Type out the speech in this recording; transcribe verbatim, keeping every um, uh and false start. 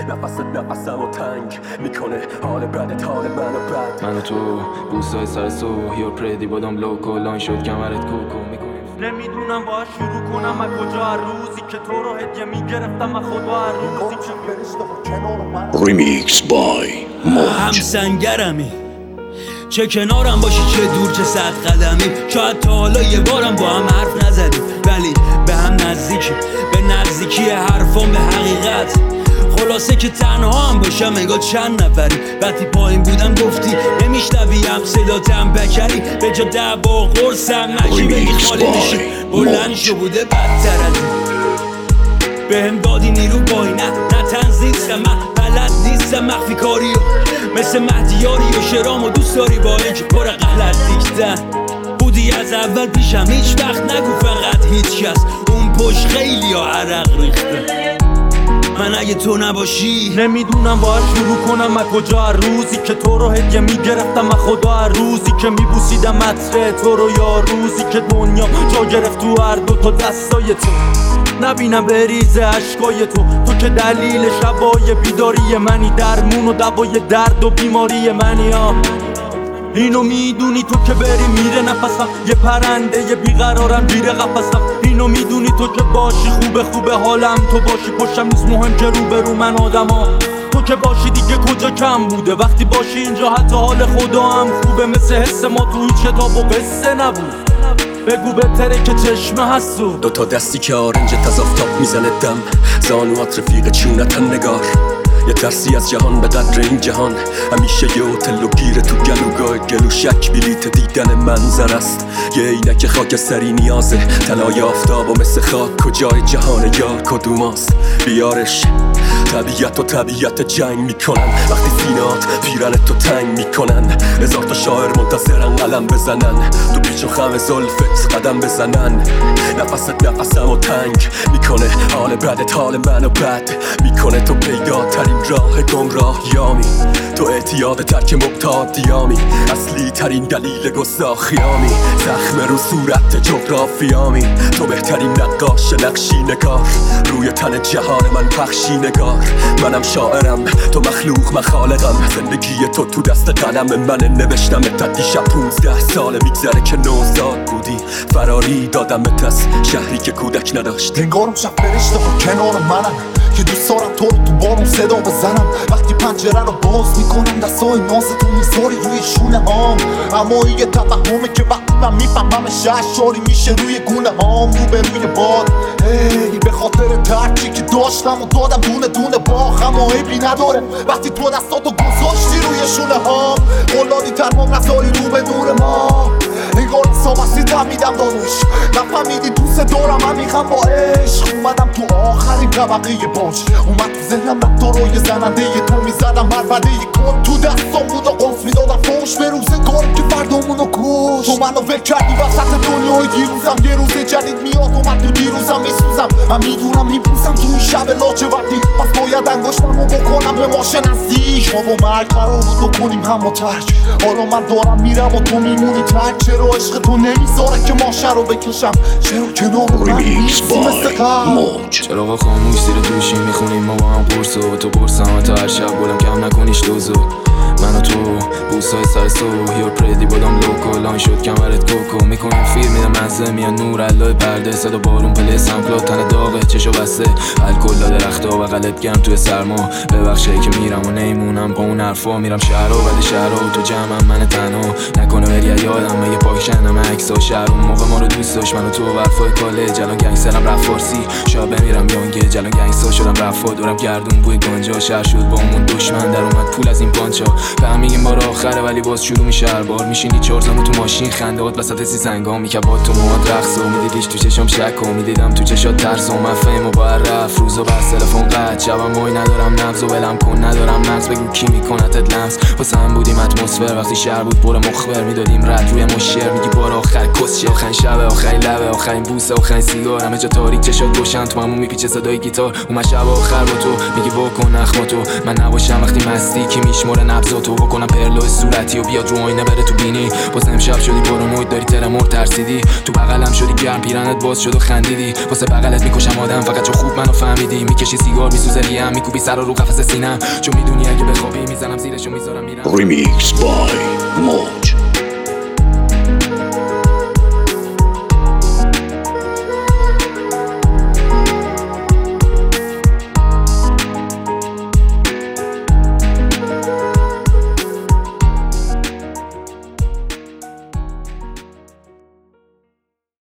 نفست نفسم و تنگ میکنه حال بد حال منو بد. من و تو بوسای سر سو هیو پردی بادم لوکو لان شد کمرت کوکو میکنیم. نمیدونم باید شروع کنم از کجا، هر روزی که تو رو هدیه میگرفتم از خدا، هر روزی که ریمیکس بای موج. هم سنگرمی چه کنارم باشی چه دور چه صد قدمی، شاید تا حالا یه بارم با هم حرف نزدیم ولی به هم نزدیکی، به نزدیکی حرفام به حقیقت. خلاصه که تنها هم باشم انگار چند نفری، وقتی پایین بودم گفتی نمیشنویم صداتم بکری، به جا دعوا قرصم نشی بگی خالی میشی بلند شو بوده بدتر از این. به هم دادی نیرو بایی نه نه تنز نیستم من بلد نیستم مخفی کاریو مثل مهدیاری و شرام و دوست داری با اینکه پر غلط دیگتن بودی از اول پیشم هیچ وقت نگو فقط هیچ کس اون پشت خیلی ها عرق ریخته. من اگه تو نباشی نمیدونم باید شروع کنم از کجا، هر روزی که تو رو هدیه میگرفتم از خدا، هر روزی که میبوسیدم عطر تو رو، یا روزی که دنیا جا گرفت تو هر دو تا دستای تو، نبینم بریزه عشقای تو. تو که دلیل شبای بیداری منی، درمون و دوای درد و بیماری منی ها. اینو میدونی تو که بری میره نفسم، یه پرنده یه بیقرارم گیره قفسم. اینو میدونی تو که باشی خوبه خوبه حالم، تو باشی پشتم نیست مهم که رو به رو من آدم ها. تو که باشی دیگه کجا کم بوده، وقتی باشی اینجا حتی حال خدا هم خوبه، مثل حس ما تو هیچ کتاب و قصه نبود. بگو بهتره که چشمه هست و دو تا دستی که آرنجت از آفتاب میزنه دم، زانوات رفیق چونتن نگار. یه ترسی از جهان به قدر این جهان، همیشه یه هتل و گیره تو گلوگاه گلو شک بلیت دیدن منظر است. یه عینک خاکستری نیازه طلای آفتاب و مثل خاک کجای جهان یار کدوماست. بیارش طبیعت و طبیعت جنگ میکنن، وقتی سینات پیرن تو تنگ میکنن. هزار تا شاعر منتظرن قلم بزنن، تو پیچ و خم زلفت قدم بزنن. نفست نفسم و تنگ میکنه حال بدت حال منو بد میکنه. تو پیدا ترین راه گمراهیامی، تو اعتیاد ترک معتادیامی، اصلی ترین دلیل گستاخیامی، زخم رو صورت جغرافیامی. تو بهترین نقاش نقشی نگار، روی تن جهان من پخشی نگار. منم شاعرم تو مخلوق من خالقم، زندگی تو تو دست قلم من نوشتم. تا دیشب پونزده ساله میگذره که نوزاد بودی، فراری دادم به تس شهری که کودک نداشت. انگارم شب فرشته ها کنار منم که دوست دارم تو رو تو بارون صدا بزنم. وقتی پنجره رو باز میکنم دستای نازتو میذاری روی شونه هام، اما یه توهمه که وقتی من میفهمم شهشاری میشه روی گونه هام. رو به روی باد ای به خاطر ترکی که داشتم و دادم دونه دونه باخ، اما عیبی نداره وقتی تو دستاتو گذاشتی روی شونه هام. قلادی ترمام نذاری رو به نور ما، انگار حساب هستی دمیدم دانش نفهمیدی دوست دارم عمیقم با عشق. اومدم تو آخرین طبقه باش، اومد تو ذهنم رفتارای زننده تو میزدم مربده کن تو دستام بود و قرص میدادم فوش به روزگاری که فردامونو کش. تو منو ول کردی وسط دنیای دیروزم، یه روز جدید میاد اومد تو دیروزم میسوزم. من میدونم میپوسم تو این شب لاچه وقتی، پس باید انگشتمو بکنم به ماشه نزدیک. ما با مرگ قرار بود بکنیم هم و ترک، حالا من دارم میرم و تو میمونی ترک. چرا عشق تو نمیذاره که ماشه رو بکشم، چرا کنار من نیستی مثل قبل. چراغا خاموش زیر دوشی میخونیم ما با هم قرص و تو قرصم تا هر شب بولم کم نکنیش دوزو. من و تو بوسای سر سو هیو پردی بادم لوکو لان شد کمرت کوکو میکنیم فیلم میدم مزه میان نور علای پرده صدا بارون پله سمکلات تن داغه چشو بسته الکل درختا و غلط گرم توی سرما. ببخشی که میرم و نیمونم با اون حرفا، میرم شهرها بعد شهرها تو جمعم من تنها. نکنه بری یادم مگه پاکشنم عکسا شهر اون موقع ما رو دوست داشت من و تو و حرفای کالج. الان گنگسترم رفت فارسی شاید بمیرم یانگه، الان گنگستر شدم رفت دورم گردون بوی گنجا. شهر شد با اون دشمن در اومد پول از این پانچا. فهمیگیم بار آخره ولی باز شروع میشه هر بار. میشینی چهار زانو تو ماشین خندهات وسط سی زنگام، میکبات تو موهات رقص و میدیدیش تو چشم شک و میدیدم تو چشات ترس و من فهم و باید رفت روزا بس تلفن قطع. شبم مای ندارم نبض و ولم کن ندارم مغز، بگو کی میکنتت لمس. واسه هم بودیم اتمسفر وقتی شهر بود پر مخبر، میدادیم رد روی مشر. میگی بار آخر کس چه آخرین شب آخرین لبه آخرین بوسه آخرین سیگار، همه جا تاریک چشات روشن تو همون میپیچه صدای گیتار. اومد شب آخر با تو میگی واکن نخما تو من نباشم وقتی مستی کی میشمره نبضاتو بکنم پرلوس صورتی و بیاد رو آینه بره تو بینی. واسه امشب شدی پارانوید داری ترمور ترسیدی، تو بغلم شدی گرم پیرنت باز شد و خندیدی. واسه بغلت میکشم آدم فقط چون خوب منو فهمیدی. میکشی سیگار میسوزه ریم، میکوبی سر رو قفس سینم، چون میدونی اگه بخوابی میزنم زیرشو میذارم میرم. Remix by Moj.